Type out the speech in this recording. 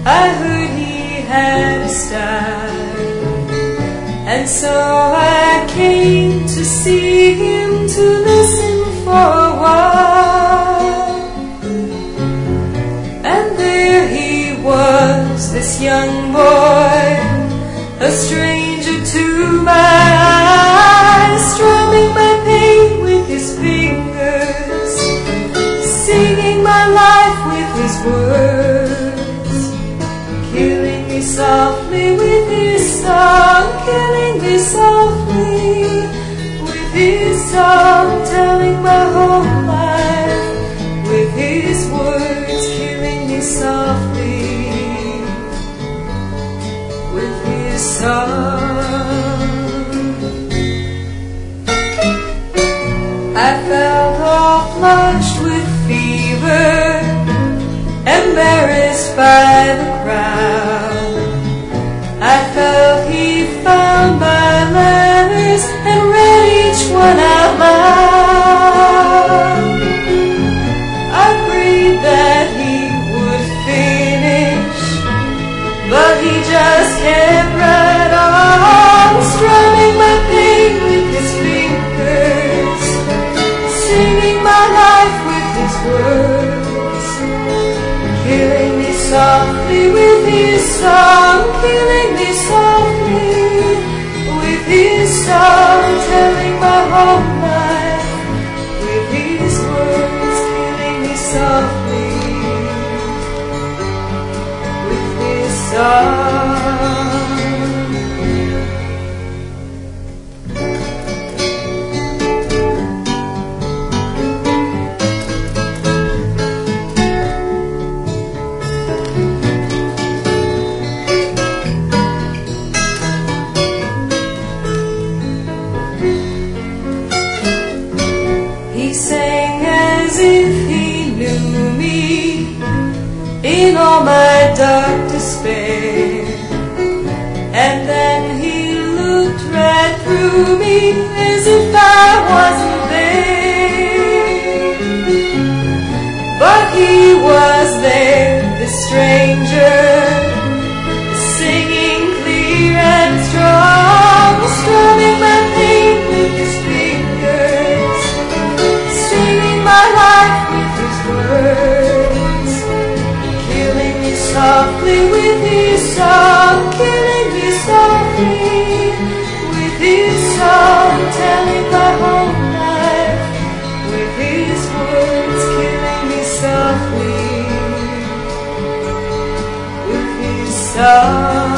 I heard he had a style, and so I came to see him, to listen for a while. And there he was, this young boy, a stranger to my eyes, strumming my pain with his fingers, singing my life with his words, killing me softly with his song, killing me softly with his song, telling my whole life with his words, killing me softly with his song. I felt all flushed with fever, embarrassed by the crowd. I felt he found my letters and read each one out loud. I prayed that he would finish, but he just kept right on, strumming my pain with his fingers, singing my life with his words, killing me softly with his song, killing me softly with his song, telling my whole life with his words, killing me softly with his song. He sang as if he knew me in all my dark despair, and then he looked right through me as if I wasn't there. But he was there, the stranger, singing clear and strong, strumming my pain with his fingers, singing my life with his words, killing me softly with his song, killing me softly with his song, telling my whole life with his words, killing me softly with his song.